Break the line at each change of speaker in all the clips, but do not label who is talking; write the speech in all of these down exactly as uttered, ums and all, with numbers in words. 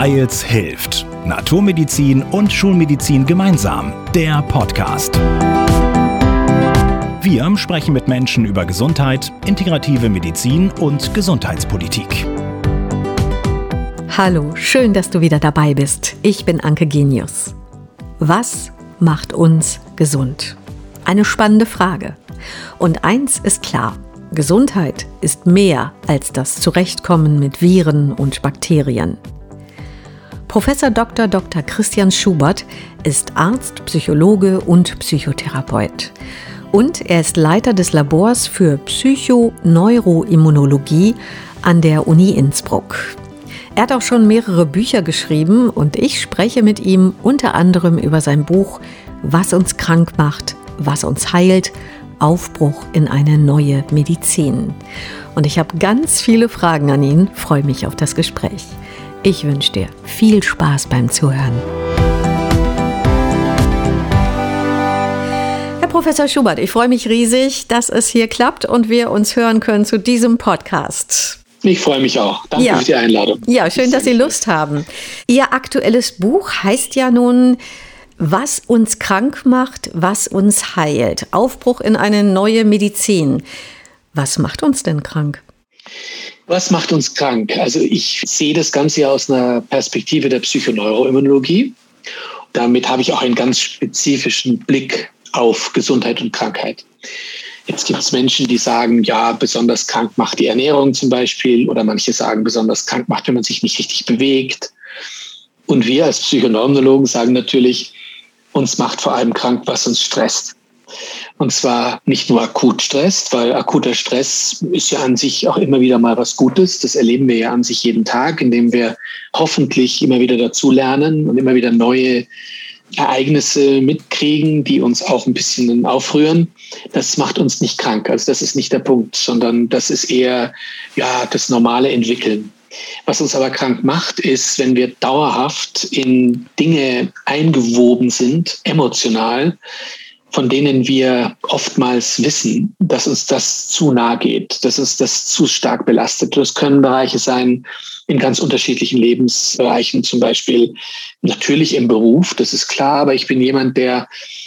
Styles hilft. Naturmedizin und Schulmedizin gemeinsam. Der Podcast. Wir sprechen mit Menschen über Gesundheit, integrative Medizin und Gesundheitspolitik.
Hallo, schön, dass du wieder dabei bist. Ich bin Anke Genius. Was macht uns gesund? Eine spannende Frage. Und eins ist klar: Gesundheit ist mehr als das Zurechtkommen mit Viren und Bakterien. Professor Doktor Doktor Christian Schubert ist Arzt, Psychologe und Psychotherapeut. Und er ist Leiter des Labors für Psychoneuroimmunologie an der Uni Innsbruck. Er hat auch schon mehrere Bücher geschrieben und ich spreche mit ihm unter anderem über sein Buch Was uns krank macht, was uns heilt, Aufbruch in eine neue Medizin. Und ich habe ganz viele Fragen an ihn, freue mich auf das Gespräch. Ich wünsche dir viel Spaß beim Zuhören. Herr Professor Schubert, ich freue mich riesig, dass es hier klappt und wir uns hören können zu diesem Podcast.
Ich freue mich auch. Danke ja. für die Einladung.
Ja, schön, dass Sie Lust haben. Ihr aktuelles Buch heißt ja nun Was uns krank macht, was uns heilt. Aufbruch in eine neue Medizin. Was macht uns denn krank?
Was macht uns krank? Also ich sehe das Ganze ja aus einer Perspektive der Psychoneuroimmunologie. Damit habe ich auch einen ganz spezifischen Blick auf Gesundheit und Krankheit. Jetzt gibt es Menschen, die sagen, ja, besonders krank macht die Ernährung zum Beispiel. Oder manche sagen, besonders krank macht, wenn man sich nicht richtig bewegt. Und wir als Psychoneuroimmunologen sagen natürlich, uns macht vor allem krank, was uns stresst. Und zwar nicht nur akut stresst, weil akuter Stress ist ja an sich auch immer wieder mal was Gutes. Das erleben wir ja an sich jeden Tag, indem wir hoffentlich immer wieder dazulernen und immer wieder neue Ereignisse mitkriegen, die uns auch ein bisschen aufrühren. Das macht uns nicht krank. Also das ist nicht der Punkt, sondern das ist eher ja das normale Entwickeln. Was uns aber krank macht, ist, wenn wir dauerhaft in Dinge eingewoben sind, emotional, von denen wir oftmals wissen, dass uns das zu nahe geht, dass uns das zu stark belastet. Das können Bereiche sein in ganz unterschiedlichen Lebensbereichen, zum Beispiel natürlich im Beruf, das ist klar, aber ich bin jemand, der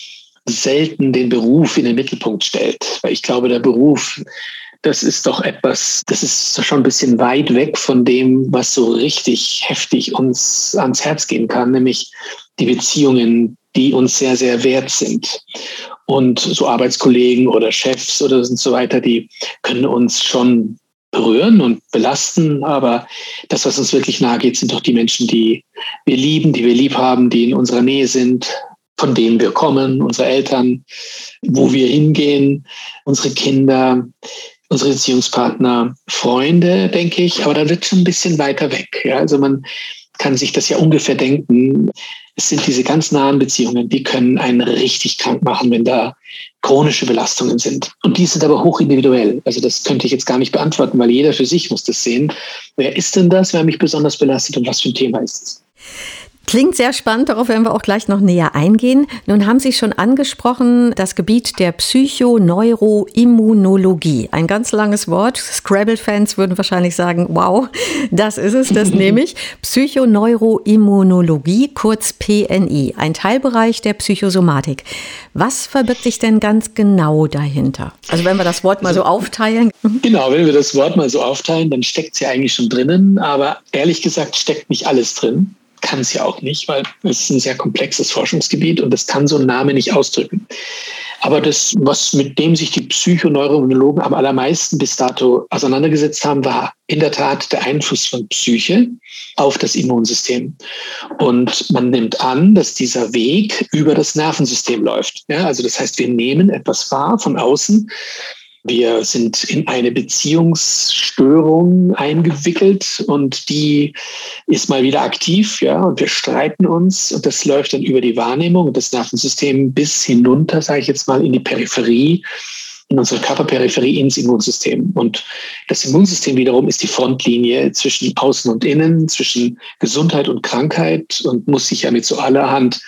selten den Beruf in den Mittelpunkt stellt, weil ich glaube, der Beruf, das ist doch etwas, das ist schon ein bisschen weit weg von dem, was so richtig heftig uns ans Herz gehen kann, nämlich die Beziehungen, die uns sehr, sehr wert sind. Und so Arbeitskollegen oder Chefs oder so weiter, die können uns schon berühren und belasten. Aber das, was uns wirklich nahe geht, sind doch die Menschen, die wir lieben, die wir lieb haben, die in unserer Nähe sind, von denen wir kommen, unsere Eltern, wo wir hingehen, unsere Kinder, unsere Beziehungspartner, Freunde, denke ich. Aber da wird schon ein bisschen weiter weg. Ja? Also man kann sich das ja ungefähr denken. Es sind diese ganz nahen Beziehungen, die können einen richtig krank machen, wenn da chronische Belastungen sind. Und die sind aber hochindividuell. Also das könnte ich jetzt gar nicht beantworten, weil jeder für sich muss das sehen. Wer ist denn das, wer mich besonders belastet und was für ein Thema ist es?
Klingt sehr spannend, darauf werden wir auch gleich noch näher eingehen. Nun haben Sie schon angesprochen, das Gebiet der Psychoneuroimmunologie. Ein ganz langes Wort. Scrabble-Fans würden wahrscheinlich sagen, wow, das ist es, das nehme ich. Psychoneuroimmunologie, kurz P N I, ein Teilbereich der Psychosomatik. Was verbirgt sich denn ganz genau dahinter? Also wenn wir das Wort mal so aufteilen.
Genau, wenn wir das Wort mal so aufteilen, dann steckt es ja eigentlich schon drinnen. Aber ehrlich gesagt steckt nicht alles drin. Kann es ja auch nicht, weil es ist ein sehr komplexes Forschungsgebiet und das kann so ein Name nicht ausdrücken. Aber das, was mit dem sich die Psychoneuroimmunologen am allermeisten bis dato auseinandergesetzt haben, war in der Tat der Einfluss von Psyche auf das Immunsystem. Und man nimmt an, dass dieser Weg über das Nervensystem läuft. Ja, also das heißt, wir nehmen etwas wahr von außen. Wir sind in eine Beziehungsstörung eingewickelt und die ist mal wieder aktiv, ja, und wir streiten uns und das läuft dann über die Wahrnehmung des Nervensystems bis hinunter, sage ich jetzt mal, in die Peripherie, in unsere Körperperipherie, ins Immunsystem. Und das Immunsystem wiederum ist die Frontlinie zwischen Außen und Innen, zwischen Gesundheit und Krankheit und muss sich ja mit so allerhand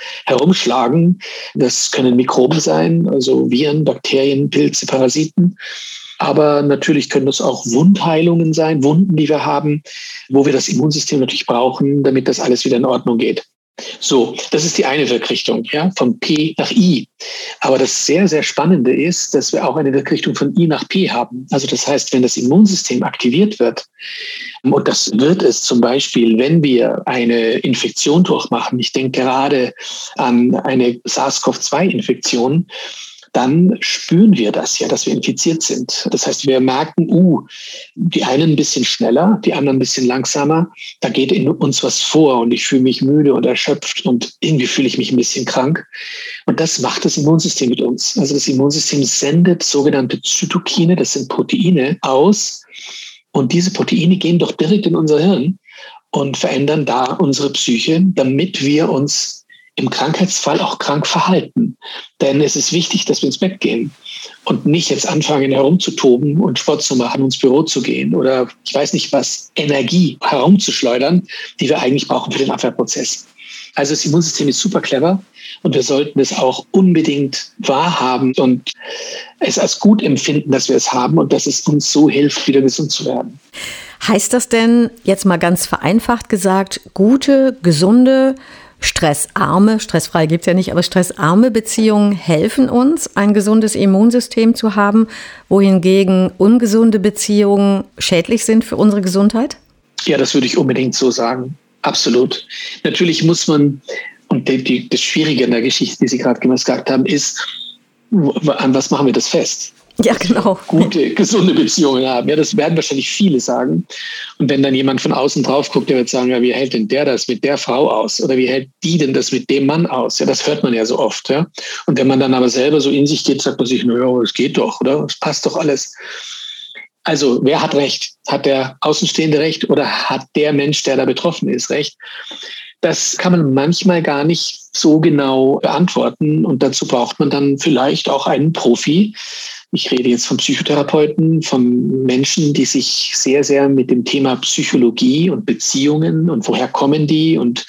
herumschlagen. Das können Mikroben sein, also Viren, Bakterien, Pilze, Parasiten. Aber natürlich können das auch Wundheilungen sein, Wunden, die wir haben, wo wir das Immunsystem natürlich brauchen, damit das alles wieder in Ordnung geht. So, das ist die eine Wirkrichtung, ja, von P nach I. Aber das sehr, sehr Spannende ist, dass wir auch eine Wirkrichtung von I nach P haben. Also das heißt, wenn das Immunsystem aktiviert wird, und das wird es zum Beispiel, wenn wir eine Infektion durchmachen, ich denke gerade an eine SARS-C o V zwei Infektion, dann spüren wir das ja, dass wir infiziert sind. Das heißt, wir merken, uh, die einen ein bisschen schneller, die anderen ein bisschen langsamer. Da geht in uns was vor und ich fühle mich müde und erschöpft und irgendwie fühle ich mich ein bisschen krank. Und das macht das Immunsystem mit uns. Also das Immunsystem sendet sogenannte Zytokine, das sind Proteine, aus. Und diese Proteine gehen doch direkt in unser Hirn und verändern da unsere Psyche, damit wir uns im Krankheitsfall auch krank verhalten. Denn es ist wichtig, dass wir ins Bett gehen und nicht jetzt anfangen herumzutoben und Sport zu machen, ins Büro zu gehen oder ich weiß nicht was, Energie herumzuschleudern, die wir eigentlich brauchen für den Abwehrprozess. Also das Immunsystem ist super clever und wir sollten es auch unbedingt wahrhaben und es als gut empfinden, dass wir es haben und dass es uns so hilft, wieder gesund zu werden.
Heißt das denn, jetzt mal ganz vereinfacht gesagt, gute, gesunde, stressarme, stressfrei gibt es ja nicht, aber stressarme Beziehungen helfen uns, ein gesundes Immunsystem zu haben, wohingegen ungesunde Beziehungen schädlich sind für unsere Gesundheit?
Ja, das würde ich unbedingt so sagen. Absolut. Natürlich muss man, und die, die, das Schwierige an der Geschichte, die Sie gerade gesagt haben, ist, an was machen wir das fest?
Ja, genau.
Gute, gesunde Beziehungen haben. Ja, das werden wahrscheinlich viele sagen. Und wenn dann jemand von außen drauf guckt, der wird sagen, ja, wie hält denn der das mit der Frau aus? Oder wie hält die denn das mit dem Mann aus? Ja, das hört man ja so oft. Ja. Und wenn man dann aber selber so in sich geht, sagt man sich, naja, es geht doch, oder? Es passt doch alles. Also, wer hat recht? Hat der Außenstehende recht oder hat der Mensch, der da betroffen ist, recht? Das kann man manchmal gar nicht so genau beantworten. Und dazu braucht man dann vielleicht auch einen Profi. Ich rede jetzt von Psychotherapeuten, von Menschen, die sich sehr, sehr mit dem Thema Psychologie und Beziehungen und woher kommen die und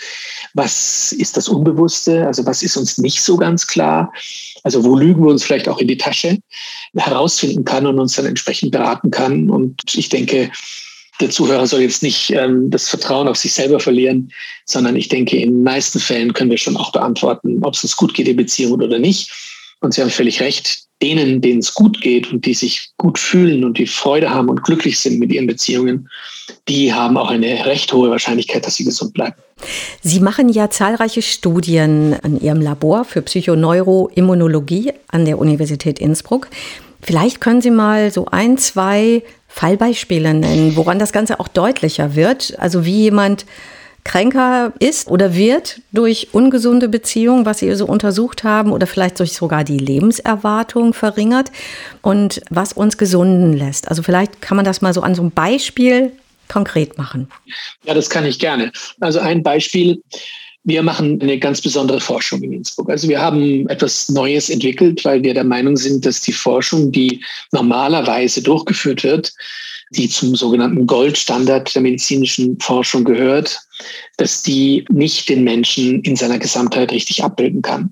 was ist das Unbewusste, also was ist uns nicht so ganz klar, also wo lügen wir uns vielleicht auch in die Tasche, herausfinden kann und uns dann entsprechend beraten kann. Und ich denke, der Zuhörer soll jetzt nicht ähm, das Vertrauen auf sich selber verlieren, sondern ich denke, in den meisten Fällen können wir schon auch beantworten, ob es uns gut geht in Beziehungen oder nicht. Und Sie haben völlig recht, denen, denen es gut geht und die sich gut fühlen und die Freude haben und glücklich sind mit ihren Beziehungen, die haben auch eine recht hohe Wahrscheinlichkeit, dass sie gesund bleiben.
Sie machen ja zahlreiche Studien in Ihrem Labor für Psychoneuroimmunologie an der Universität Innsbruck. Vielleicht können Sie mal so ein, zwei Fallbeispiele nennen, woran das Ganze auch deutlicher wird. Also wie jemand kränker ist oder wird durch ungesunde Beziehungen, was Sie so untersucht haben, oder vielleicht durch sogar die Lebenserwartung verringert und was uns gesunden lässt. Also vielleicht kann man das mal so an so einem Beispiel konkret machen.
Ja, das kann ich gerne. Also ein Beispiel. Wir machen eine ganz besondere Forschung in Innsbruck. Also wir haben etwas Neues entwickelt, weil wir der Meinung sind, dass die Forschung, die normalerweise durchgeführt wird, die zum sogenannten Goldstandard der medizinischen Forschung gehört, dass die nicht den Menschen in seiner Gesamtheit richtig abbilden kann.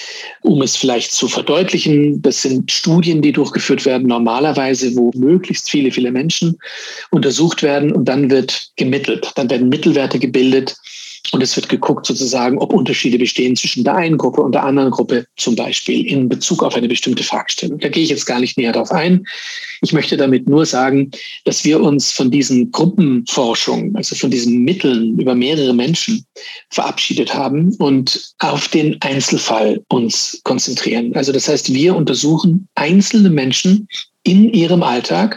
Um es vielleicht zu verdeutlichen, das sind Studien, die durchgeführt werden, normalerweise, wo möglichst viele, viele Menschen untersucht werden und dann wird gemittelt. Dann werden Mittelwerte gebildet. Und es wird geguckt sozusagen, ob Unterschiede bestehen zwischen der einen Gruppe und der anderen Gruppe, zum Beispiel in Bezug auf eine bestimmte Fragestellung. Da gehe ich jetzt gar nicht näher darauf ein. Ich möchte damit nur sagen, dass wir uns von diesen Gruppenforschungen, also von diesen Mitteln über mehrere Menschen verabschiedet haben und auf den Einzelfall uns konzentrieren. Also das heißt, wir untersuchen einzelne Menschen in ihrem Alltag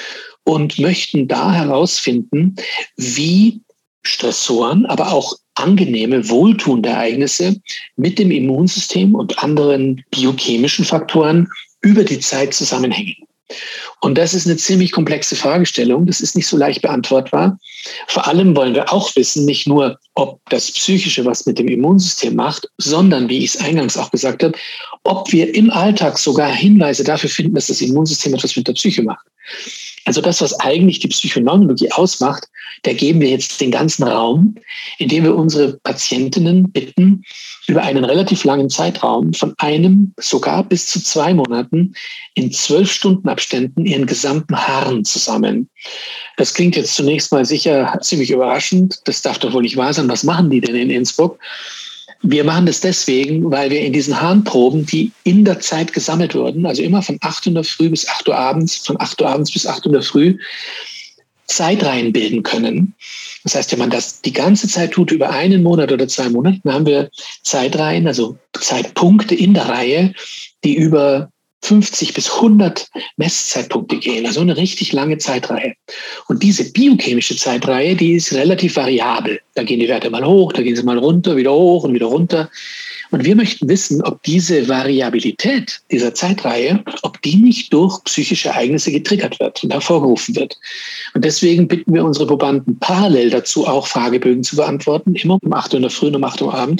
und möchten da herausfinden, wie Stressoren, aber auch angenehme, wohltuende Ereignisse mit dem Immunsystem und anderen biochemischen Faktoren über die Zeit zusammenhängen. Und das ist eine ziemlich komplexe Fragestellung. Das ist nicht so leicht beantwortbar. Vor allem wollen wir auch wissen, nicht nur, ob das Psychische was mit dem Immunsystem macht, sondern, wie ich es eingangs auch gesagt habe, ob wir im Alltag sogar Hinweise dafür finden, dass das Immunsystem etwas mit der Psyche macht. Also das, was eigentlich die Psychoneurologie ausmacht, da geben wir jetzt den ganzen Raum, indem wir unsere Patientinnen bitten, über einen relativ langen Zeitraum von einem sogar bis zu zwei Monaten in zwölf Stunden Abständen ihren gesamten Harn zu sammeln. Das klingt jetzt zunächst mal sicher ziemlich überraschend. Das darf doch wohl nicht wahr sein. Was machen die denn in Innsbruck? Wir machen das deswegen, weil wir in diesen Harnproben, die in der Zeit gesammelt wurden, also immer von acht Uhr in der Früh bis acht Uhr abends, von acht Uhr abends bis acht Uhr in der Früh, Zeitreihen bilden können. Das heißt, wenn man das die ganze Zeit tut, über einen Monat oder zwei Monate, dann haben wir Zeitreihen, also Zeitpunkte in der Reihe, die über fünfzig bis hundert Messzeitpunkte gehen, also eine richtig lange Zeitreihe. Und diese biochemische Zeitreihe, die ist relativ variabel. Da gehen die Werte mal hoch, da gehen sie mal runter, wieder hoch und wieder runter. Und wir möchten wissen, ob diese Variabilität dieser Zeitreihe, ob die nicht durch psychische Ereignisse getriggert wird und hervorgerufen wird. Und deswegen bitten wir unsere Probanden parallel dazu auch Fragebögen zu beantworten, immer um acht Uhr in der Früh und um acht Uhr Abend.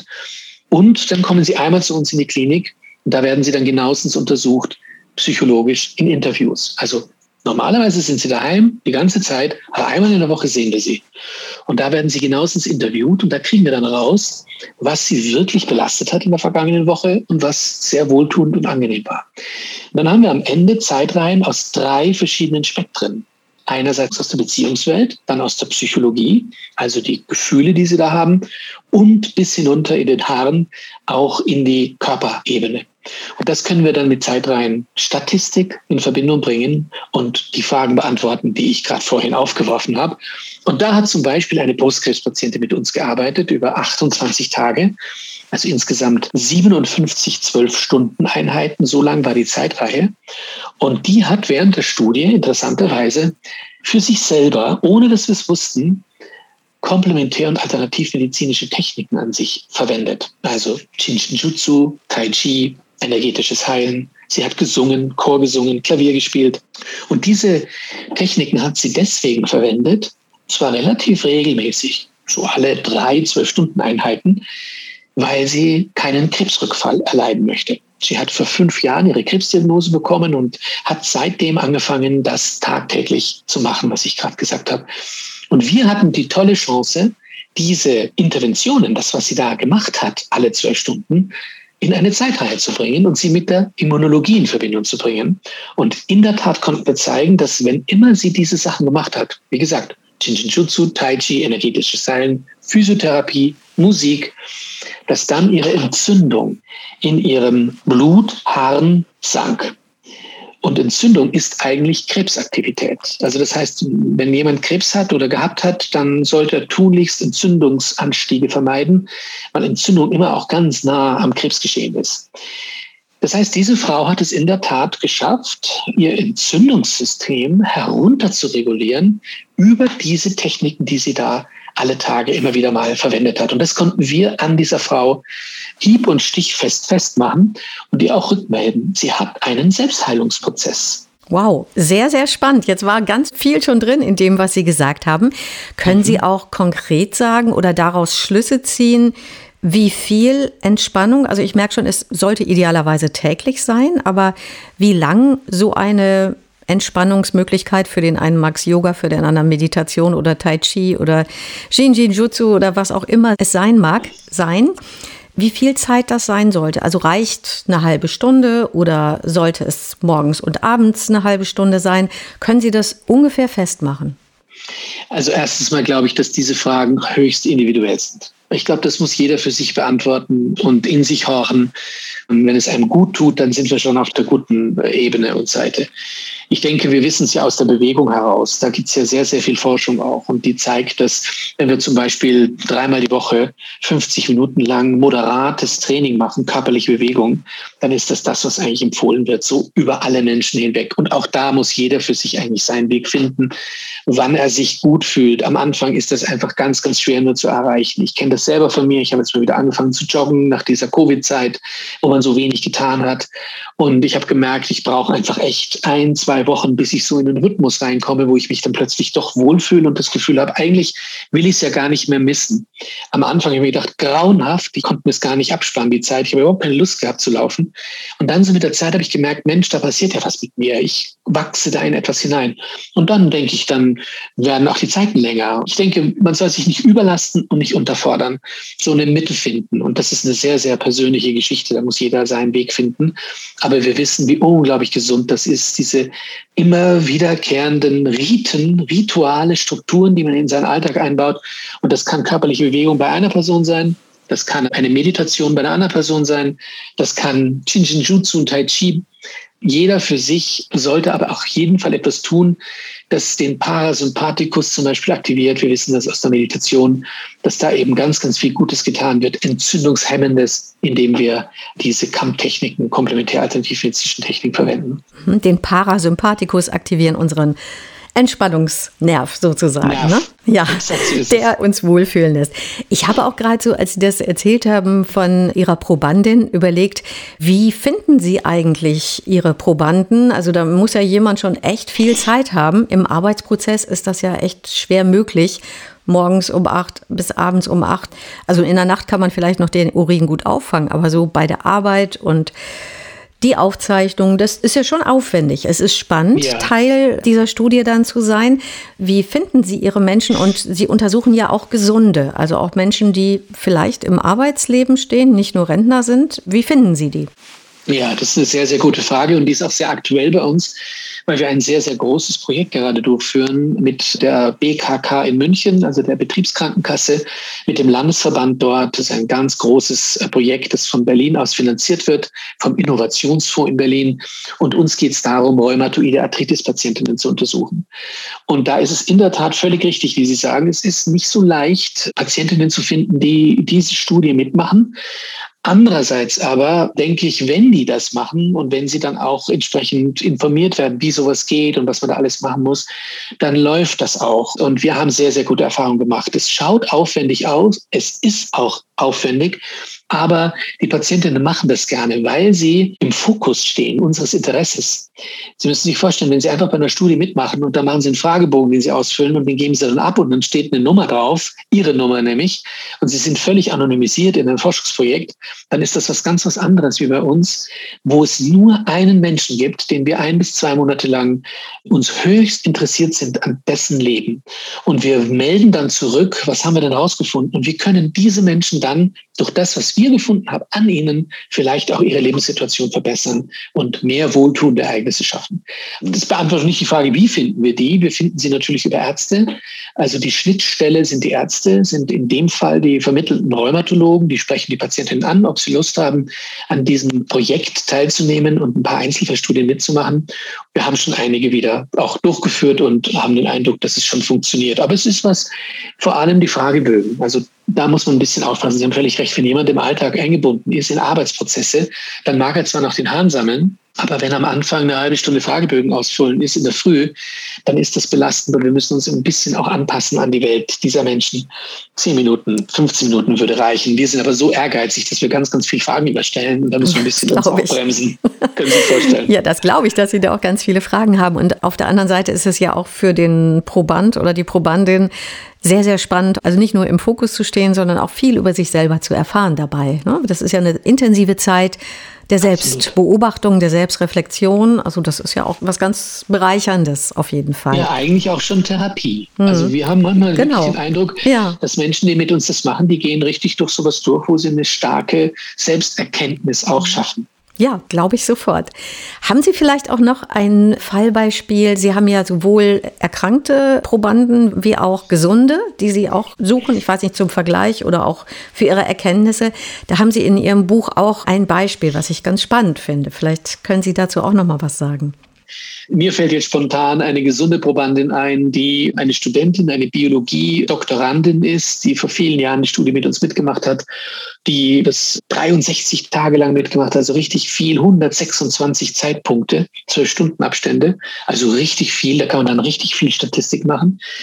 Und dann kommen sie einmal zu uns in die Klinik und da werden sie dann genauestens untersucht, psychologisch in Interviews. Also normalerweise sind sie daheim die ganze Zeit, aber einmal in der Woche sehen wir sie. Und da werden sie genauestens interviewt und da kriegen wir dann raus, was sie wirklich belastet hat in der vergangenen Woche und was sehr wohltuend und angenehm war. Und dann haben wir am Ende Zeitreihen aus drei verschiedenen Spektren. Einerseits aus der Beziehungswelt, dann aus der Psychologie, also die Gefühle, die sie da haben, und bis hinunter in den Haaren auch in die Körperebene. Und das können wir dann mit Zeitreihen Statistik in Verbindung bringen und die Fragen beantworten, die ich gerade vorhin aufgeworfen habe. Und da hat zum Beispiel eine Brustkrebspatientin mit uns gearbeitet über achtundzwanzig Tage, also insgesamt siebenundfünfzig zwölf-Stunden-Einheiten, so lang war die Zeitreihe. Und die hat während der Studie interessanterweise für sich selber, ohne dass wir es wussten, komplementär- und alternativmedizinische Techniken an sich verwendet. Also Shinjutsu, Tai Chi, energetisches Heilen. Sie hat gesungen, Chor gesungen, Klavier gespielt. Und diese Techniken hat sie deswegen verwendet, zwar relativ regelmäßig, so alle drei zwölf-Stunden-Einheiten, weil sie keinen Krebsrückfall erleiden möchte. Sie hat vor fünf Jahren ihre Krebsdiagnose bekommen und hat seitdem angefangen, das tagtäglich zu machen, was ich gerade gesagt habe. Und wir hatten die tolle Chance, diese Interventionen, das, was sie da gemacht hat, alle zwölf Stunden, in eine Zeitreihe zu bringen und sie mit der Immunologie in Verbindung zu bringen. Und in der Tat konnten wir zeigen, dass wenn immer sie diese Sachen gemacht hat, wie gesagt, Shinjutsu, Tai Chi, energetisches Heilen, Physiotherapie, Musik, dass dann ihre Entzündung in ihrem Blutharn sank. Und Entzündung ist eigentlich Krebsaktivität. Also das heißt, wenn jemand Krebs hat oder gehabt hat, dann sollte er tunlichst Entzündungsanstiege vermeiden, weil Entzündung immer auch ganz nah am Krebsgeschehen ist. Das heißt, diese Frau hat es in der Tat geschafft, ihr Entzündungssystem herunter zu regulieren über diese Techniken, die sie da alle Tage immer wieder mal verwendet hat. Und das konnten wir an dieser Frau hieb- und stichfest festmachen und ihr auch rückmelden. Sie hat einen Selbstheilungsprozess.
Wow, sehr, sehr spannend. Jetzt war ganz viel schon drin in dem, was Sie gesagt haben. Können mhm. Sie auch konkret sagen oder daraus Schlüsse ziehen, wie viel Entspannung, also ich merke schon, es sollte idealerweise täglich sein, aber wie lang so eine Entspannungsmöglichkeit, für den einen Max Yoga, für den anderen Meditation oder Tai Chi oder Shinjutsu oder was auch immer es sein mag, sein. Wie viel Zeit das sein sollte? Also reicht eine halbe Stunde oder sollte es morgens und abends eine halbe Stunde sein? Können Sie das ungefähr festmachen?
Also erstens mal glaube ich, dass diese Fragen höchst individuell sind. Ich glaube, das muss jeder für sich beantworten und in sich horchen. Und wenn es einem gut tut, dann sind wir schon auf der guten Ebene und Seite. Ich denke, wir wissen es ja aus der Bewegung heraus. Da gibt es ja sehr, sehr viel Forschung auch. Und die zeigt, dass wenn wir zum Beispiel dreimal die Woche fünfzig Minuten lang moderates Training machen, körperliche Bewegung, dann ist das das, was eigentlich empfohlen wird, so über alle Menschen hinweg. Und auch da muss jeder für sich eigentlich seinen Weg finden, wann er sich gut fühlt. Am Anfang ist das einfach ganz, ganz schwer nur zu erreichen. Ich kenne das das selber von mir. Ich habe jetzt mal wieder angefangen zu joggen nach dieser Covid-Zeit, wo man so wenig getan hat. Und ich habe gemerkt, ich brauche einfach echt ein, zwei Wochen, bis ich so in den Rhythmus reinkomme, wo ich mich dann plötzlich doch wohlfühle und das Gefühl habe, eigentlich will ich es ja gar nicht mehr missen. Am Anfang habe ich mir gedacht, grauenhaft, die konnten es gar nicht abspannen, die Zeit. Ich habe überhaupt keine Lust gehabt zu laufen. Und dann so mit der Zeit habe ich gemerkt, Mensch, da passiert ja was mit mir. Ich wachse da in etwas hinein. Und dann denke ich, dann werden auch die Zeiten länger. Ich denke, man soll sich nicht überlasten und nicht unterfordern. So eine Mitte finden. Und das ist eine sehr, sehr persönliche Geschichte. Da muss jeder seinen Weg finden. Aber wir wissen, wie unglaublich gesund das ist, diese immer wiederkehrenden Riten, Rituale, Strukturen, die man in seinen Alltag einbaut. Und das kann körperliche Bewegung bei einer Person sein. Das kann eine Meditation bei einer anderen Person sein. Das kann Shinjin-Jutsu und Tai Chi. Jeder für sich sollte aber auch jeden Fall etwas tun, das den Parasympathikus zum Beispiel aktiviert. Wir wissen das aus der Meditation, dass da eben ganz, ganz viel Gutes getan wird. Entzündungshemmendes, indem wir diese Kampftechniken, komplementär-alternativmedizinischen Techniken verwenden.
Den Parasympathikus aktivieren, unseren Entspannungsnerv sozusagen,
Nerv.
Ne? Ja,
So
der uns wohlfühlen lässt. Ich habe auch gerade so, als Sie das erzählt haben von Ihrer Probandin, überlegt, wie finden Sie eigentlich Ihre Probanden? Also da muss ja jemand schon echt viel Zeit haben. Im Arbeitsprozess ist das ja echt schwer möglich, morgens um acht bis abends um acht. Also in der Nacht kann man vielleicht noch den Urin gut auffangen, aber so bei der Arbeit und die Aufzeichnung, das ist ja schon aufwendig. Es ist spannend, ja. Teil dieser Studie dann zu sein. Wie finden Sie Ihre Menschen? Und Sie untersuchen ja auch Gesunde, also auch Menschen, die vielleicht im Arbeitsleben stehen, nicht nur Rentner sind. Wie finden Sie die?
Ja, das ist eine sehr, sehr gute Frage und die ist auch sehr aktuell bei uns, weil wir ein sehr, sehr großes Projekt gerade durchführen mit der B K K in München, also der Betriebskrankenkasse, mit dem Landesverband dort. Das ist ein ganz großes Projekt, das von Berlin aus finanziert wird, vom Innovationsfonds in Berlin. Und uns geht es darum, rheumatoide Arthritis-Patientinnen zu untersuchen. Und da ist es in der Tat völlig richtig, wie Sie sagen, es ist nicht so leicht, Patientinnen zu finden, die diese Studie mitmachen. Andererseits aber denke ich, wenn die das machen und wenn sie dann auch entsprechend informiert werden, wie sowas geht und was man da alles machen muss, dann läuft das auch. Und wir haben sehr, sehr gute Erfahrungen gemacht. Es schaut aufwendig aus, es ist auch aufwendig, aber die Patientinnen machen das gerne, weil sie im Fokus stehen, unseres Interesses. Sie müssen sich vorstellen, wenn Sie einfach bei einer Studie mitmachen und da machen Sie einen Fragebogen, den Sie ausfüllen und den geben Sie dann ab und dann steht eine Nummer drauf, Ihre Nummer nämlich, und Sie sind völlig anonymisiert in einem Forschungsprojekt, dann ist das was ganz was anderes wie bei uns, wo es nur einen Menschen gibt, den wir ein bis zwei Monate lang uns höchst interessiert sind an dessen Leben. Und wir melden dann zurück, was haben wir denn rausgefunden? Und wir können diese Menschen dann durch das, was wir gefunden haben, an ihnen vielleicht auch ihre Lebenssituation verbessern und mehr wohltuende Ereignisse schaffen. Das beantwortet nicht die Frage, wie finden wir die? Wir finden sie natürlich über Ärzte. Also die Schnittstelle sind die Ärzte, sind in dem Fall die vermittelten Rheumatologen, die sprechen die Patientinnen an, ob sie Lust haben, an diesem Projekt teilzunehmen und ein paar Einzelfallstudien mitzumachen. Wir haben schon einige wieder auch durchgeführt und haben den Eindruck, dass es schon funktioniert. Aber es ist was, vor allem die Fragebögen. Also da muss man ein bisschen aufpassen. Sie haben völlig recht, wenn jemand im Alltag eingebunden ist in Arbeitsprozesse, dann mag er zwar noch den Hahn sammeln, aber wenn am Anfang eine halbe Stunde Fragebögen ausfüllen ist in der Früh, dann ist das belastend und wir müssen uns ein bisschen auch anpassen an die Welt dieser Menschen. Zehn Minuten, fünfzehn Minuten würde reichen. Wir sind aber so ehrgeizig, dass wir ganz, ganz viele Fragen überstellen und da müssen wir ein bisschen uns auch bremsen. Können Sie sich vorstellen?
Ja, das glaube ich, dass Sie da auch ganz viele Fragen haben. Und auf der anderen Seite ist es ja auch für den Proband oder die Probandin sehr, sehr spannend, also nicht nur im Fokus zu stehen, sondern auch viel über sich selber zu erfahren dabei. Das ist ja eine intensive Zeit der Selbstbeobachtung, der Selbstreflexion. Also das ist ja auch was ganz Bereicherndes auf jeden Fall.
Ja, eigentlich auch schon Therapie. Mhm. Also wir haben manchmal
genau.
wirklich den Eindruck,
ja.
dass Menschen, die mit uns das machen, die gehen richtig durch sowas durch, wo sie eine starke Selbsterkenntnis auch schaffen.
Ja, glaube ich sofort. Haben Sie vielleicht auch noch ein Fallbeispiel? Sie haben ja sowohl erkrankte Probanden wie auch gesunde, die Sie auch suchen, ich weiß nicht, zum Vergleich oder auch für Ihre Erkenntnisse. Da haben Sie in Ihrem Buch auch ein Beispiel, was ich ganz spannend finde. Vielleicht können Sie dazu auch noch mal was sagen.
Mir fällt jetzt spontan eine gesunde Probandin ein, die eine Studentin, eine Biologie-Doktorandin ist, die vor vielen Jahren die Studie mit uns mitgemacht hat, die das dreiundsechzig Tage lang mitgemacht hat, also richtig viel, hundertsechsundzwanzig Zeitpunkte, zwölf Stunden Abstände, also richtig viel, da kann man dann richtig viel Statistik machen.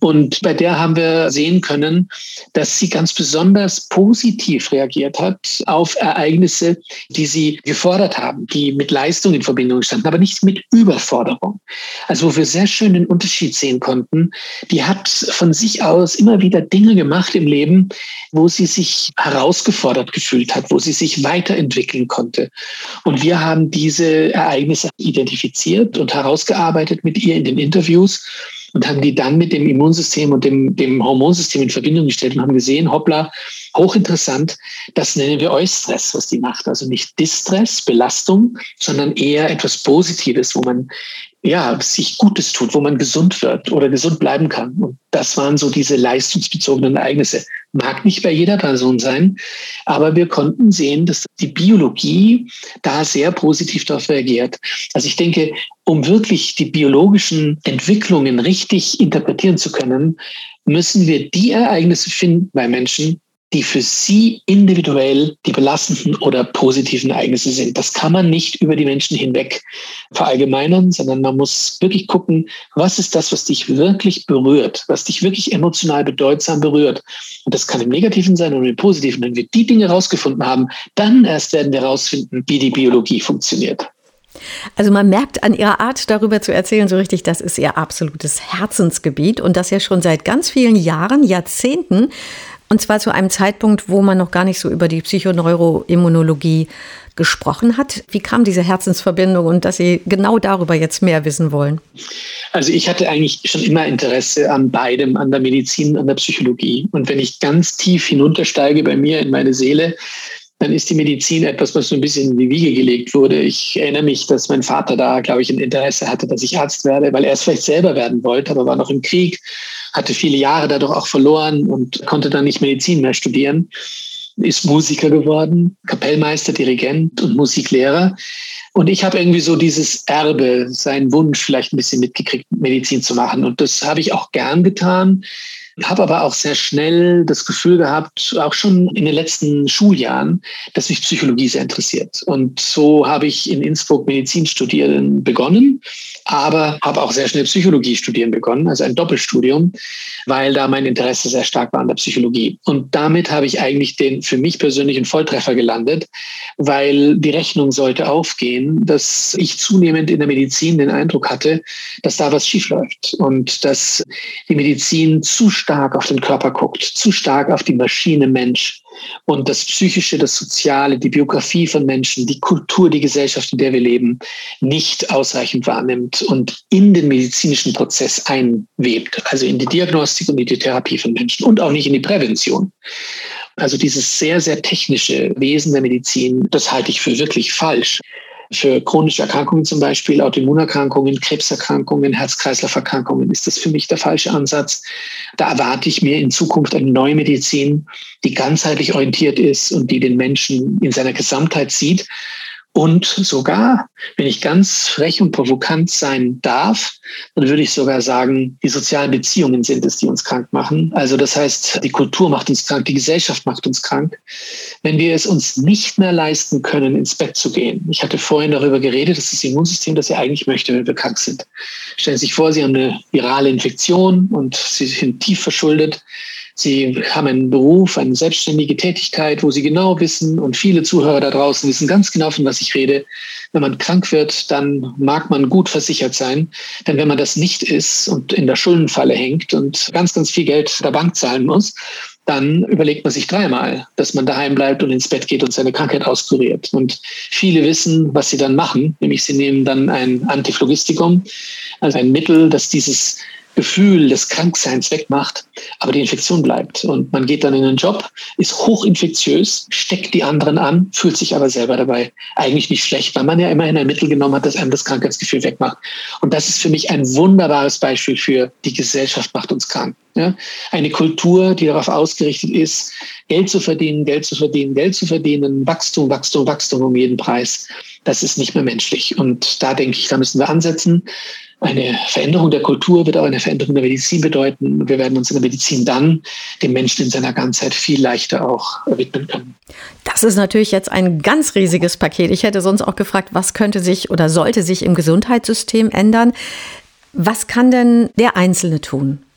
Und bei der haben wir sehen können, dass sie ganz besonders positiv reagiert hat auf Ereignisse, die sie gefordert haben, die mit Leistung in Verbindung standen, aber nicht mit Überforderung. Also wo wir sehr schön den Unterschied sehen konnten, die hat von sich aus immer wieder Dinge gemacht im Leben, wo sie sich herausgefordert gefühlt hat, wo sie sich weiterentwickeln konnte. Und wir haben diese Ereignisse identifiziert und herausgearbeitet mit ihr in den Interviews und haben die dann mit dem Immunsystem und dem, dem Hormonsystem in Verbindung gestellt und haben gesehen, hoppla, hochinteressant, das nennen wir Eustress, was die macht. Also nicht Distress, Belastung, sondern eher etwas Positives, wo man ja, sich Gutes tut, wo man gesund wird oder gesund bleiben kann. Und das waren so diese leistungsbezogenen Ereignisse. Mag nicht bei jeder Person sein, aber wir konnten sehen, dass die Biologie da sehr positiv darauf reagiert. Also ich denke, um wirklich die biologischen Entwicklungen richtig interpretieren zu können, müssen wir die Ereignisse finden bei Menschen, die für sie individuell die belastenden oder positiven Ereignisse sind. Das kann man nicht über die Menschen hinweg verallgemeinern, sondern man muss wirklich gucken, was ist das, was dich wirklich berührt, was dich wirklich emotional bedeutsam berührt. Und das kann im Negativen sein oder im Positiven. Wenn wir die Dinge rausgefunden haben, dann erst werden wir rausfinden, wie die Biologie funktioniert.
Also man merkt an ihrer Art, darüber zu erzählen, so richtig, das ist ihr absolutes Herzensgebiet und das ja schon seit ganz vielen Jahren, Jahrzehnten. Und zwar zu einem Zeitpunkt, wo man noch gar nicht so über die Psychoneuroimmunologie gesprochen hat. Wie kam diese Herzensverbindung und dass Sie genau darüber jetzt mehr wissen wollen?
Also ich hatte eigentlich schon immer Interesse an beidem, an der Medizin, an der Psychologie. Und wenn ich ganz tief hinuntersteige bei mir in meine Seele, dann ist die Medizin etwas, was so ein bisschen in die Wiege gelegt wurde. Ich erinnere mich, dass mein Vater da, glaube ich, ein Interesse hatte, dass ich Arzt werde, weil er es vielleicht selber werden wollte, aber war noch im Krieg, hatte viele Jahre dadurch auch verloren und konnte dann nicht Medizin mehr studieren. Ist Musiker geworden, Kapellmeister, Dirigent und Musiklehrer. Und ich habe irgendwie so dieses Erbe, seinen Wunsch vielleicht ein bisschen mitgekriegt, Medizin zu machen. Und das habe ich auch gern getan. Habe aber auch sehr schnell das Gefühl gehabt, auch schon in den letzten Schuljahren, dass mich Psychologie sehr interessiert. Und so habe ich in Innsbruck Medizin studieren begonnen, aber habe auch sehr schnell Psychologie studieren begonnen, also ein Doppelstudium, weil da mein Interesse sehr stark war an der Psychologie. Und damit habe ich eigentlich den für mich persönlichen Volltreffer gelandet, weil die Rechnung sollte aufgehen, dass ich zunehmend in der Medizin den Eindruck hatte, dass da was schiefläuft und dass die Medizin zu stark auf den Körper guckt, zu stark auf die Maschine Mensch und das Psychische, das Soziale, die Biografie von Menschen, die Kultur, die Gesellschaft, in der wir leben, nicht ausreichend wahrnimmt und in den medizinischen Prozess einwebt, also in die Diagnostik und in die Therapie von Menschen und auch nicht in die Prävention. Also dieses sehr, sehr technische Wesen der Medizin, das halte ich für wirklich falsch. Für chronische Erkrankungen zum Beispiel, Autoimmunerkrankungen, Krebserkrankungen, Herz-Kreislauf-Erkrankungen ist das für mich der falsche Ansatz. Da erwarte ich mir in Zukunft eine neue Medizin, die ganzheitlich orientiert ist und die den Menschen in seiner Gesamtheit sieht. Und sogar, wenn ich ganz frech und provokant sein darf, dann würde ich sogar sagen, die sozialen Beziehungen sind es, die uns krank machen. Also das heißt, die Kultur macht uns krank, die Gesellschaft macht uns krank. Wenn wir es uns nicht mehr leisten können, ins Bett zu gehen. Ich hatte vorhin darüber geredet, dass das Immunsystem das ja eigentlich möchte, wenn wir krank sind. Stellen Sie sich vor, Sie haben eine virale Infektion und Sie sind tief verschuldet. Sie haben einen Beruf, eine selbstständige Tätigkeit, wo Sie genau wissen und viele Zuhörer da draußen wissen ganz genau, von was ich rede. Wenn man krank wird, dann mag man gut versichert sein. Denn wenn man das nicht ist und in der Schuldenfalle hängt und ganz, ganz viel Geld der Bank zahlen muss, dann überlegt man sich dreimal, dass man daheim bleibt und ins Bett geht und seine Krankheit auskuriert. Und viele wissen, was sie dann machen, nämlich sie nehmen dann ein Antiphlogistikum, also ein Mittel, das dieses Gefühl des Krankseins wegmacht, aber die Infektion bleibt. Und man geht dann in den Job, ist hochinfektiös, steckt die anderen an, fühlt sich aber selber dabei eigentlich nicht schlecht, weil man ja immerhin ein Mittel genommen hat, das einem das Krankheitsgefühl wegmacht. Und das ist für mich ein wunderbares Beispiel für die Gesellschaft macht uns krank. Ja? Eine Kultur, die darauf ausgerichtet ist, Geld zu verdienen, Geld zu verdienen, Geld zu verdienen, Wachstum, Wachstum, Wachstum um jeden Preis. Das ist nicht mehr menschlich. Und da denke ich, da müssen wir ansetzen. Eine Veränderung der Kultur wird auch eine Veränderung der Medizin bedeuten. Wir werden uns in der Medizin dann dem Menschen in seiner Ganzheit viel leichter auch widmen können.
Das ist natürlich jetzt ein ganz riesiges Paket. Ich hätte sonst auch gefragt, was könnte sich oder sollte sich im Gesundheitssystem ändern? Was kann denn der Einzelne tun?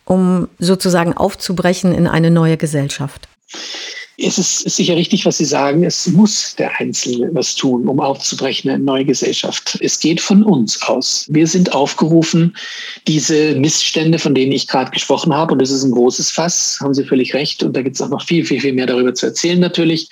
um sozusagen aufzubrechen in eine neue Gesellschaft?
Es ist sicher richtig, was Sie sagen. Es muss der Einzelne was tun, um aufzubrechen in eine neue Gesellschaft. Es geht von uns aus. Wir sind aufgerufen, diese Missstände, von denen ich gerade gesprochen habe, und das ist ein großes Fass, haben Sie völlig recht, und da gibt es auch noch viel, viel, viel mehr darüber zu erzählen natürlich.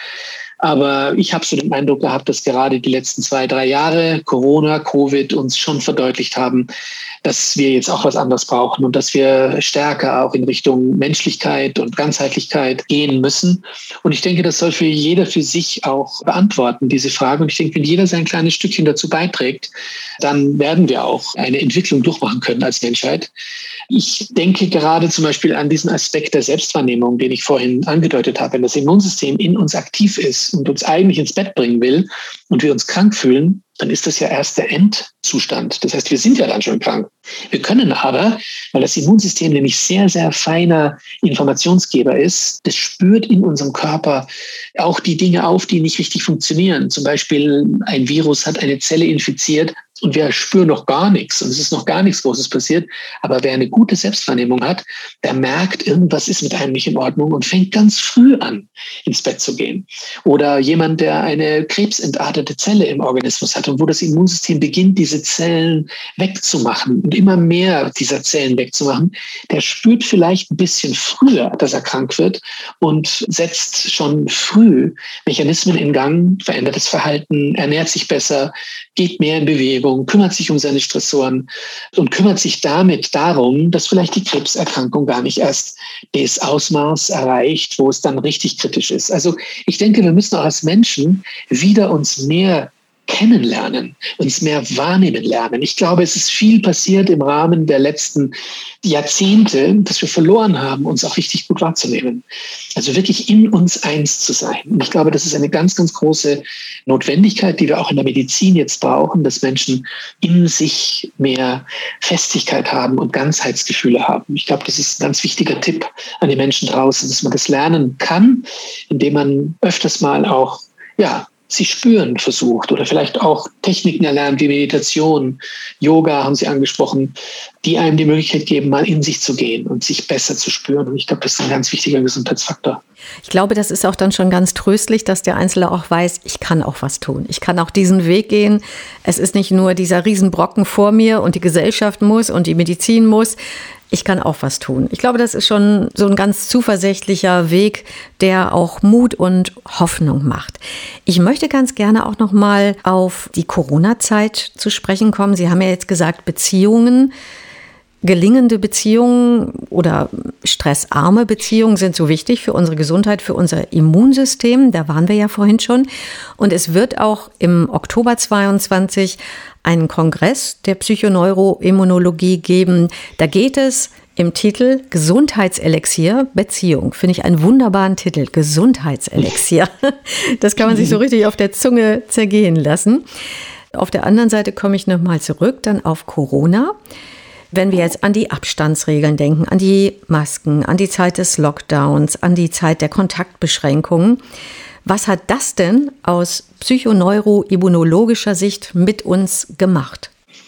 Aber ich habe so den Eindruck gehabt, dass gerade die letzten zwei, drei Jahre Corona, Covid uns schon verdeutlicht haben, dass wir jetzt auch was anderes brauchen und dass wir stärker auch in Richtung Menschlichkeit und Ganzheitlichkeit gehen müssen. Und ich denke, das soll für jeder für sich auch beantworten, diese Frage. Und ich denke, wenn jeder sein kleines Stückchen dazu beiträgt, dann werden wir auch eine Entwicklung durchmachen können als Menschheit. Ich denke gerade zum Beispiel an diesen Aspekt der Selbstwahrnehmung, den ich vorhin angedeutet habe. Wenn das Immunsystem in uns aktiv ist und uns eigentlich ins Bett bringen will und wir uns krank fühlen, dann ist das ja erst der Endzustand. Das heißt, wir sind ja dann schon krank. Wir können aber, weil das Immunsystem nämlich sehr, sehr feiner Informationsgeber ist, das spürt in unserem Körper auch die Dinge auf, die nicht richtig funktionieren. Zum Beispiel ein Virus hat eine Zelle infiziert und wir spüren noch gar nichts und es ist noch gar nichts Großes passiert. Aber wer eine gute Selbstwahrnehmung hat, der merkt, irgendwas ist mit einem nicht in Ordnung und fängt ganz früh an, ins Bett zu gehen. Oder jemand, der eine krebsentartete Zelle im Organismus hat und wo das Immunsystem beginnt, diese Zellen wegzumachen und immer mehr dieser Zellen wegzumachen, der spürt vielleicht ein bisschen früher, dass er krank wird und setzt schon früh Mechanismen in Gang, verändert das Verhalten, ernährt sich besser, geht mehr in Bewegung, kümmert sich um seine Stressoren und kümmert sich damit darum, dass vielleicht die Krebserkrankung gar nicht erst das Ausmaß erreicht, wo es dann richtig kritisch ist. Also ich denke, wir müssen auch als Menschen wieder uns mehr kennenlernen, uns mehr wahrnehmen lernen. Ich glaube, es ist viel passiert im Rahmen der letzten Jahrzehnte, dass wir verloren haben, uns auch richtig gut wahrzunehmen. Also wirklich in uns eins zu sein. Und ich glaube, das ist eine ganz, ganz große Notwendigkeit, die wir auch in der Medizin jetzt brauchen, dass Menschen in sich mehr Festigkeit haben und Ganzheitsgefühle haben. Ich glaube, das ist ein ganz wichtiger Tipp an die Menschen draußen, dass man das lernen kann, indem man öfters mal auch, ja, sie spüren versucht oder vielleicht auch Techniken erlernt wie Meditation, Yoga haben Sie angesprochen, die einem die Möglichkeit geben, mal in sich zu gehen und sich besser zu spüren. Und ich glaube, das ist ein ganz wichtiger Gesundheitsfaktor.
Ich glaube, das ist auch dann schon ganz tröstlich, dass der Einzelne auch weiß, ich kann auch was tun. Ich kann auch diesen Weg gehen. Es ist nicht nur dieser Riesenbrocken vor mir und die Gesellschaft muss und die Medizin muss. Ich kann auch was tun. Ich glaube, das ist schon so ein ganz zuversichtlicher Weg, der auch Mut und Hoffnung macht. Ich möchte ganz gerne auch noch mal auf die Corona-Zeit zu sprechen kommen. Sie haben ja jetzt gesagt, Beziehungen, gelingende Beziehungen oder stressarme Beziehungen sind so wichtig für unsere Gesundheit, für unser Immunsystem. Da waren wir ja vorhin schon. Und es wird auch im Oktober zweiundzwanzig einen Kongress der Psychoneuroimmunologie geben. Da geht es im Titel Gesundheitselixier Beziehung. Finde ich einen wunderbaren Titel, Gesundheitselixier. Das kann man sich so richtig auf der Zunge zergehen lassen. Auf der anderen Seite komme ich nochmal zurück, dann auf Corona. Wenn wir jetzt an die Abstandsregeln denken, an die Masken, an die Zeit des Lockdowns, an die Zeit der Kontaktbeschränkungen, was hat das denn aus psychoneuroimmunologischer Sicht mit uns gemacht?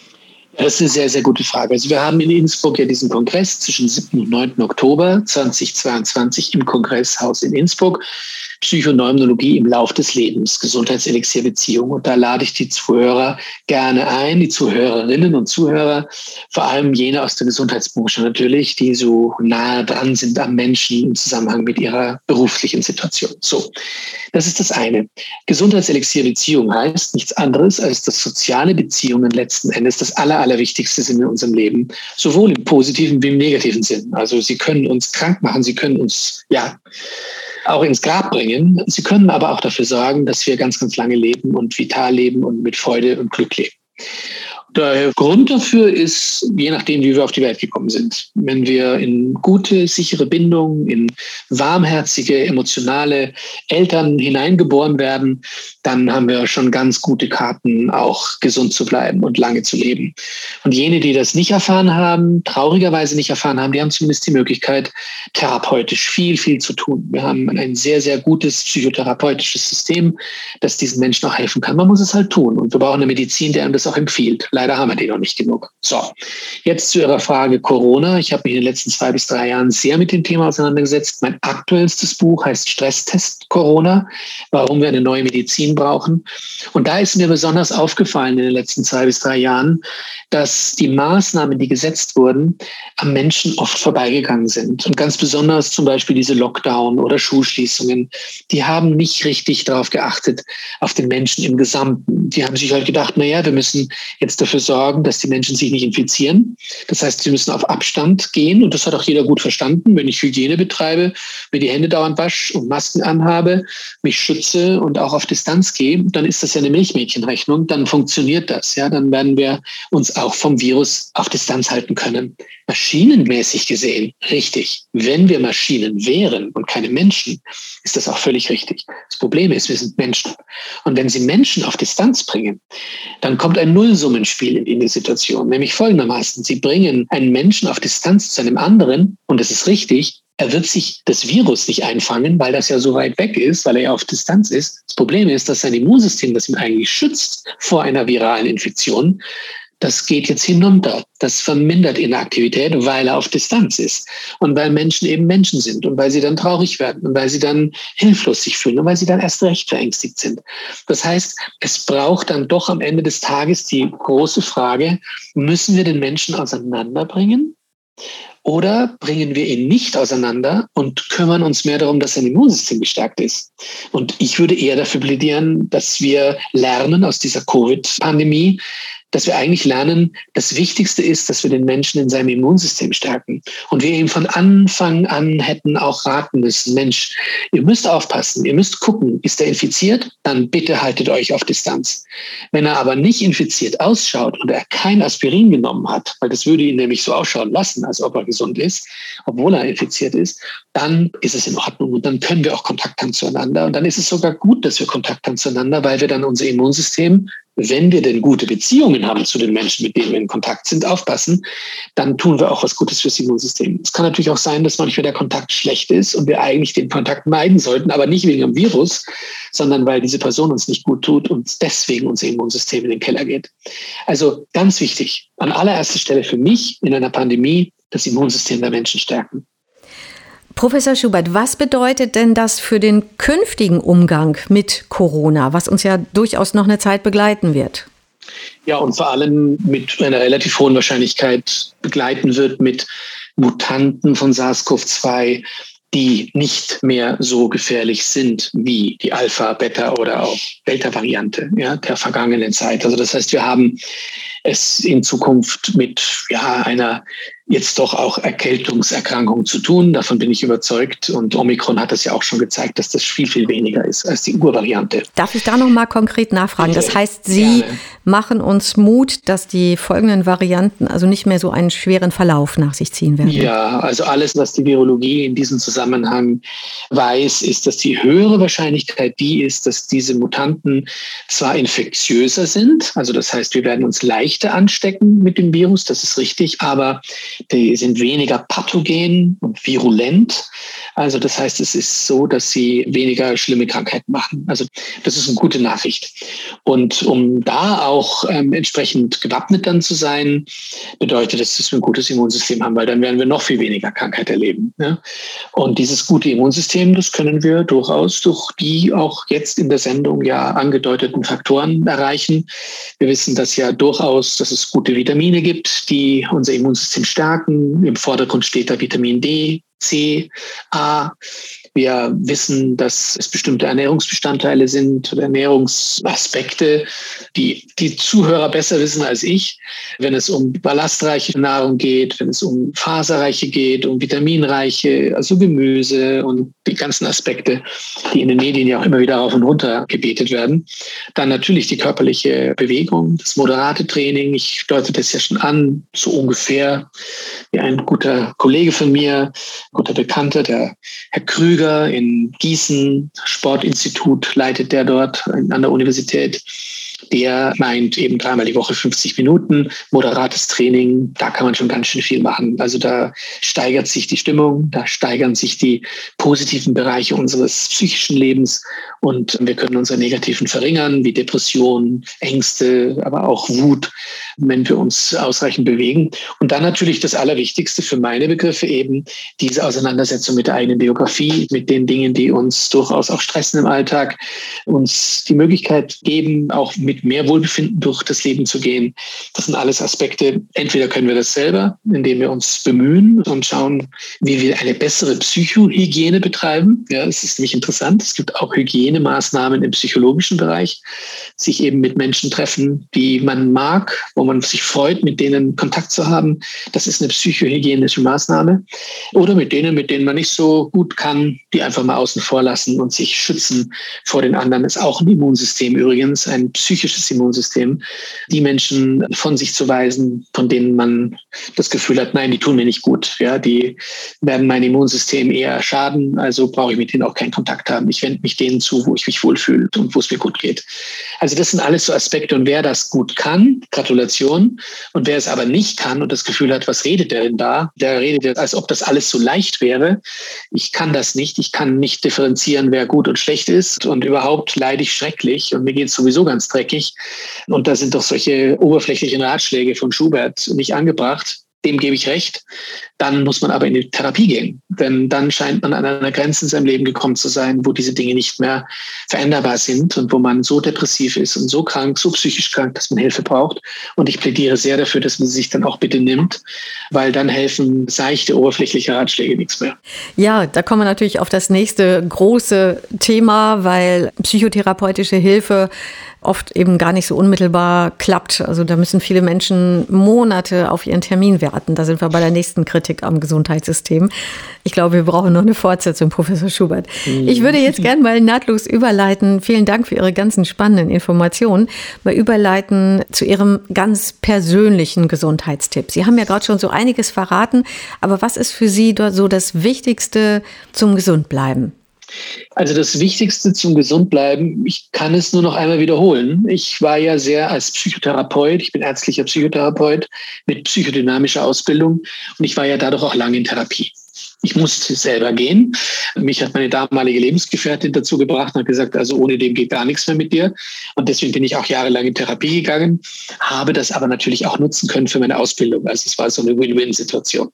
Das ist eine sehr, sehr gute Frage. Also wir haben in Innsbruck ja diesen Kongress zwischen siebten und neunten Oktober zweitausendzweiundzwanzig im Kongresshaus in Innsbruck. Psychoneuroimmunologie im Lauf des Lebens, Gesundheitselixir Beziehung. Und da lade ich die Zuhörer gerne ein, die Zuhörerinnen und Zuhörer, vor allem jene aus der Gesundheitsbranche natürlich, die so nahe dran sind am Menschen im Zusammenhang mit ihrer beruflichen Situation. So, das ist das eine. Gesundheitselixier Beziehung heißt nichts anderes, als dass soziale Beziehungen letzten Endes das Aller, Allerwichtigste sind in unserem Leben, sowohl im positiven wie im negativen Sinn. Also sie können uns krank machen, sie können uns, ja, auch ins Grab bringen. Sie können aber auch dafür sorgen, dass wir ganz, ganz lange leben und vital leben und mit Freude und Glück leben. Der Grund dafür ist, je nachdem, wie wir auf die Welt gekommen sind. Wenn wir in gute, sichere Bindungen, in warmherzige, emotionale Eltern hineingeboren werden, dann haben wir schon ganz gute Karten, auch gesund zu bleiben und lange zu leben. Und jene, die das nicht erfahren haben, traurigerweise nicht erfahren haben, die haben zumindest die Möglichkeit, therapeutisch viel, viel zu tun. Wir haben ein sehr, sehr gutes psychotherapeutisches System, das diesen Menschen auch helfen kann. Man muss es halt tun. Und wir brauchen eine Medizin, die einem das auch empfiehlt. leider haben wir die noch nicht genug. So, jetzt zu Ihrer Frage Corona. Ich habe mich in den letzten zwei bis drei Jahren sehr mit dem Thema auseinandergesetzt. Mein aktuellstes Buch heißt Stresstest Corona, warum wir eine neue Medizin brauchen. Und da ist mir besonders aufgefallen in den letzten zwei bis drei Jahren, dass die Maßnahmen, die gesetzt wurden, am Menschen oft vorbeigegangen sind. Und ganz besonders zum Beispiel diese Lockdown oder Schulschließungen, die haben nicht richtig darauf geachtet, auf den Menschen im Gesamten. Die haben sich halt gedacht, naja, wir müssen jetzt dafür sorgen, dass die Menschen sich nicht infizieren. Das heißt, sie müssen auf Abstand gehen und das hat auch jeder gut verstanden. Wenn ich Hygiene betreibe, mir die Hände dauernd wasche und Masken anhabe, mich schütze und auch auf Distanz gehe, dann ist das ja eine Milchmädchenrechnung, dann funktioniert das. Ja, dann werden wir uns auch vom Virus auf Distanz halten können. Maschinenmäßig gesehen, richtig. Wenn wir Maschinen wären und keine Menschen, ist das auch völlig richtig. Das Problem ist, wir sind Menschen. Und wenn Sie Menschen auf Distanz bringen, dann kommt ein Nullsummenspiel in, in die Situation. Nämlich folgendermaßen, Sie bringen einen Menschen auf Distanz zu einem anderen, und das ist richtig, er wird sich das Virus nicht einfangen, weil das ja so weit weg ist, weil er ja auf Distanz ist. Das Problem ist, dass sein Immunsystem, das ihn eigentlich schützt vor einer viralen Infektion, das geht jetzt hinunter. Das vermindert Inaktivität, weil er auf Distanz ist. Und weil Menschen eben Menschen sind und weil sie dann traurig werden und weil sie dann hilflos sich fühlen und weil sie dann erst recht verängstigt sind. Das heißt, es braucht dann doch am Ende des Tages die große Frage, müssen wir den Menschen auseinanderbringen? Oder bringen wir ihn nicht auseinander und kümmern uns mehr darum, dass sein Immunsystem gestärkt ist? Und ich würde eher dafür plädieren, dass wir lernen aus dieser Covid-Pandemie, dass wir eigentlich lernen, das Wichtigste ist, dass wir den Menschen in seinem Immunsystem stärken. Und wir ihm von Anfang an hätten auch raten müssen, Mensch, ihr müsst aufpassen, ihr müsst gucken, ist er infiziert? Dann bitte haltet euch auf Distanz. Wenn er aber nicht infiziert ausschaut und er kein Aspirin genommen hat, weil das würde ihn nämlich so ausschauen lassen, als ob er gesund ist, obwohl er infiziert ist, dann ist es in Ordnung und dann können wir auch Kontakt haben zueinander. Und dann ist es sogar gut, dass wir Kontakt haben zueinander, weil wir dann unser Immunsystem, wenn wir denn gute Beziehungen haben zu den Menschen, mit denen wir in Kontakt sind, aufpassen, dann tun wir auch was Gutes fürs Immunsystem. Es kann natürlich auch sein, dass manchmal der Kontakt schlecht ist und wir eigentlich den Kontakt meiden sollten, aber nicht wegen dem Virus, sondern weil diese Person uns nicht gut tut und deswegen unser Immunsystem in den Keller geht. Also ganz wichtig, an allererster Stelle für mich in einer Pandemie das Immunsystem der Menschen stärken.
Professor Schubert, was bedeutet denn das für den künftigen Umgang mit Corona, was uns ja durchaus noch eine Zeit begleiten wird?
Ja, und vor allem mit einer relativ hohen Wahrscheinlichkeit begleiten wird mit Mutanten von SARS-C o V zwei, die nicht mehr so gefährlich sind wie die Alpha, Beta oder auch Delta-Variante, ja, der vergangenen Zeit. Also das heißt, wir haben es in Zukunft mit ja, einer jetzt doch auch Erkältungserkrankung zu tun. Davon bin ich überzeugt. Und Omikron hat es ja auch schon gezeigt, dass das viel, viel weniger ist als die Urvariante.
Darf ich da noch mal konkret nachfragen? Das heißt, Sie Gerne. machen uns Mut, dass die folgenden Varianten also nicht mehr so einen schweren Verlauf nach sich ziehen werden?
Ja, also alles, was die Virologie in diesem Zusammenhang weiß, ist, dass die höhere Wahrscheinlichkeit die ist, dass diese Mutanten zwar infektiöser sind, also das heißt, wir werden uns leichter anstecken mit dem Virus, das ist richtig, aber die sind weniger pathogen und virulent. Also das heißt, es ist so, dass sie weniger schlimme Krankheiten machen. Also das ist eine gute Nachricht. Und um da auch ähm, entsprechend gewappnet dann zu sein, bedeutet das, dass wir ein gutes Immunsystem haben, weil dann werden wir noch viel weniger Krankheit erleben. Ja? Und dieses gute Immunsystem, das können wir durchaus durch die auch jetzt in der Sendung ja angedeuteten Faktoren erreichen. Wir wissen, dass ja durchaus, dass es gute Vitamine gibt, die unser Immunsystem stärken. Im Vordergrund steht da Vitamin D, C, A. Wir wissen, dass es bestimmte Ernährungsbestandteile sind oder Ernährungsaspekte, die die Zuhörer besser wissen als ich. Wenn es um ballastreiche Nahrung geht, wenn es um faserreiche geht, um vitaminreiche, also Gemüse und die ganzen Aspekte, die in den Medien ja auch immer wieder rauf und runter gebetet werden. Dann natürlich die körperliche Bewegung, das moderate Training. Ich deute das ja schon an, so ungefähr wie ein guter Kollege von mir, guter Bekannter, der Herr Krüger in Gießen, Sportinstitut leitet der dort an der Universität. Der meint eben dreimal die Woche fünfzig Minuten, moderates Training, da kann man schon ganz schön viel machen. Also da steigert sich die Stimmung, da steigern sich die positiven Bereiche unseres psychischen Lebens und wir können unsere negativen verringern, wie Depression, Ängste, aber auch Wut. wenn wir uns ausreichend bewegen. Und dann natürlich das Allerwichtigste für meine Begriffe eben diese Auseinandersetzung mit der eigenen Biografie, mit den Dingen, die uns durchaus auch stressen im Alltag, uns die Möglichkeit geben, auch mit mehr Wohlbefinden durch das Leben zu gehen. Das sind alles Aspekte. Entweder können wir das selber, indem wir uns bemühen und schauen, wie wir eine bessere Psychohygiene betreiben. Ja, es ist nämlich interessant. Es gibt auch Hygienemaßnahmen im psychologischen Bereich, sich eben mit Menschen treffen, die man mag, wo man sich freut, mit denen Kontakt zu haben. Das ist eine psychohygienische Maßnahme. Oder mit denen, mit denen man nicht so gut kann, die einfach mal außen vor lassen und sich schützen vor den anderen. Das ist auch ein Immunsystem übrigens, ein psychisches Immunsystem. Die Menschen von sich zu weisen, von denen man das Gefühl hat, nein, die tun mir nicht gut. Ja, die werden mein Immunsystem eher schaden, also brauche ich mit denen auch keinen Kontakt haben. Ich wende mich denen zu, wo ich mich wohlfühle und wo es mir gut geht. Also das sind alles so Aspekte. Und wer das gut kann, Gratulation. Und wer es aber nicht kann und das Gefühl hat, was redet der denn da? Der redet, als ob das alles so leicht wäre. Ich kann das nicht. Ich kann nicht differenzieren, wer gut und schlecht ist. Und überhaupt leide ich schrecklich und mir geht es sowieso ganz dreckig. Und da sind doch solche oberflächlichen Ratschläge von Schubert nicht angebracht. Dem gebe ich recht. Dann muss man aber in die Therapie gehen. Denn dann scheint man an einer Grenze in seinem Leben gekommen zu sein, wo diese Dinge nicht mehr veränderbar sind und wo man so depressiv ist und so krank, so psychisch krank, dass man Hilfe braucht. Und ich plädiere sehr dafür, dass man sie sich dann auch bitte nimmt, weil dann helfen seichte, oberflächliche Ratschläge nichts mehr.
Ja, da kommen wir natürlich auf das nächste große Thema, weil psychotherapeutische Hilfe oft eben gar nicht so unmittelbar klappt. Also da müssen viele Menschen Monate auf ihren Termin warten. Da sind wir bei der nächsten Kritik am Gesundheitssystem. Ich glaube, wir brauchen noch eine Fortsetzung, Professor Schubert. Ich würde jetzt gerne mal nahtlos überleiten. Vielen Dank für Ihre ganzen spannenden Informationen. Mal überleiten zu Ihrem ganz persönlichen Gesundheitstipp. Sie haben ja gerade schon so einiges verraten. Aber was ist für Sie dort so das Wichtigste zum Gesundbleiben?
Also das Wichtigste zum Gesundbleiben, ich kann es nur noch einmal wiederholen. Ich war ja sehr als Psychotherapeut, ich bin ärztlicher Psychotherapeut mit psychodynamischer Ausbildung und ich war ja dadurch auch lange in Therapie. Ich musste selber gehen. Mich hat meine damalige Lebensgefährtin dazu gebracht und hat gesagt, also ohne dem geht gar nichts mehr mit dir. Und deswegen bin ich auch jahrelang in Therapie gegangen, habe das aber natürlich auch nutzen können für meine Ausbildung. Also es war so eine Win-Win-Situation.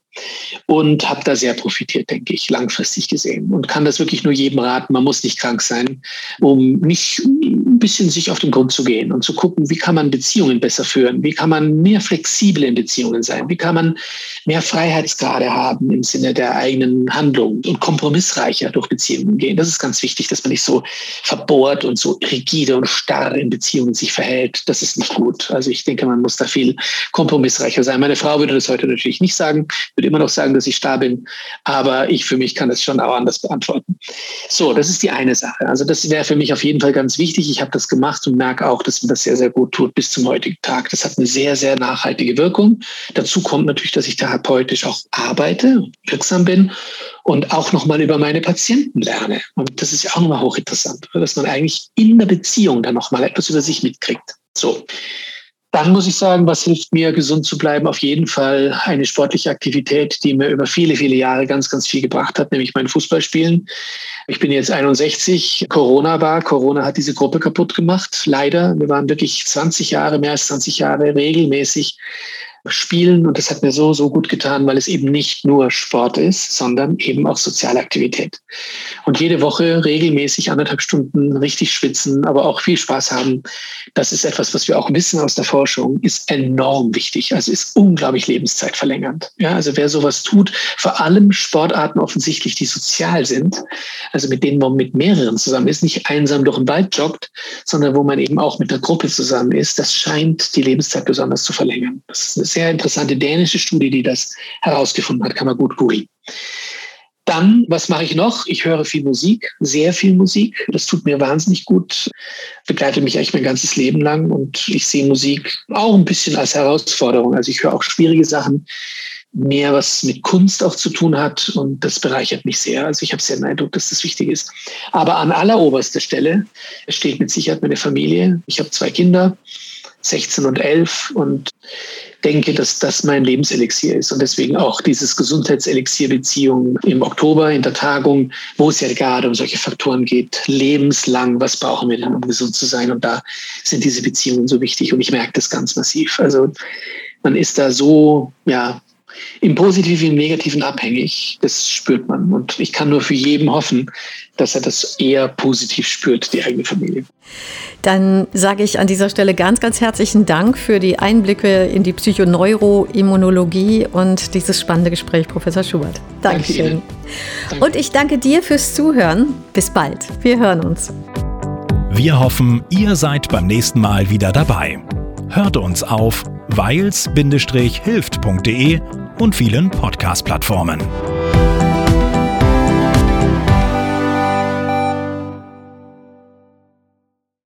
Und habe da sehr profitiert, denke ich, langfristig gesehen. Und kann das wirklich nur jedem raten, man muss nicht krank sein, um nicht ein bisschen sich auf den Grund zu gehen und zu gucken, wie kann man Beziehungen besser führen, wie kann man mehr flexibel in Beziehungen sein, wie kann man mehr Freiheitsgrade haben im Sinne der eigenen Handlungen und kompromissreicher durch Beziehungen gehen. Das ist ganz wichtig, dass man nicht so verbohrt und so rigide und starr in Beziehungen sich verhält. Das ist nicht gut. Also ich denke, man muss da viel kompromissreicher sein. Meine Frau würde das heute natürlich nicht sagen, würde immer noch sagen, dass ich starr bin, aber ich für mich kann das schon auch anders beantworten. So, das ist die eine Sache. Also das wäre für mich auf jeden Fall ganz wichtig. Ich habe das gemacht und merke auch, dass mir das sehr, sehr gut tut bis zum heutigen Tag. Das hat eine sehr, sehr nachhaltige Wirkung. Dazu kommt natürlich, dass ich therapeutisch auch arbeite, wirksam bin und auch nochmal über meine Patienten lerne. Und das ist ja auch nochmal hochinteressant, dass man eigentlich in der Beziehung dann nochmal etwas über sich mitkriegt. So. Dann muss ich sagen, was hilft mir, gesund zu bleiben? Auf jeden Fall eine sportliche Aktivität, die mir über viele, viele Jahre ganz, ganz viel gebracht hat, nämlich mein Fußballspielen. Ich bin jetzt einundsechzig, Corona war, Corona hat diese Gruppe kaputt gemacht, leider. Wir waren wirklich zwanzig Jahre, mehr als zwanzig Jahre regelmäßig spielen und das hat mir so, so gut getan, weil es eben nicht nur Sport ist, sondern eben auch soziale Aktivität. Und jede Woche regelmäßig anderthalb Stunden richtig schwitzen, aber auch viel Spaß haben, das ist etwas, was wir auch wissen aus der Forschung, ist enorm wichtig, also ist unglaublich lebenszeitverlängernd. Ja, also wer sowas tut, vor allem Sportarten offensichtlich, die sozial sind, also mit denen man mit mehreren zusammen ist, nicht einsam durch den Wald joggt, sondern wo man eben auch mit der Gruppe zusammen ist, das scheint die Lebenszeit besonders zu verlängern. Das ist eine sehr interessante dänische Studie, die das herausgefunden hat, kann man gut googeln. Dann, was mache ich noch? Ich höre viel Musik, sehr viel Musik. Das tut mir wahnsinnig gut, begleitet mich eigentlich mein ganzes Leben lang und ich sehe Musik auch ein bisschen als Herausforderung. Also ich höre auch schwierige Sachen, mehr was mit Kunst auch zu tun hat und das bereichert mich sehr. Also ich habe sehr den Eindruck, dass das wichtig ist. Aber an alleroberster Stelle steht mit Sicherheit meine Familie. Ich habe zwei Kinder, sechzehn und elf und denke, dass das mein Lebenselixier ist und deswegen auch dieses Gesundheitselixier-Beziehung im Oktober in der Tagung, wo es ja gerade um solche Faktoren geht, lebenslang, was brauchen wir denn, um gesund zu sein? Und da sind diese Beziehungen so wichtig und ich merke das ganz massiv. Also man ist da so, ja, im Positiven, im Negativen abhängig. Das spürt man. Und ich kann nur für jeden hoffen, dass er das eher positiv spürt, die eigene Familie.
Dann sage ich an dieser Stelle ganz, ganz herzlichen Dank für die Einblicke in die Psychoneuroimmunologie und dieses spannende Gespräch, Professor Schubert. Dankeschön. Danke. Und ich danke dir fürs Zuhören. Bis bald. Wir hören uns.
Wir hoffen, ihr seid beim nächsten Mal wieder dabei. Hört uns auf weils Bindestrich hilft Punkt de und vielen Podcast-Plattformen.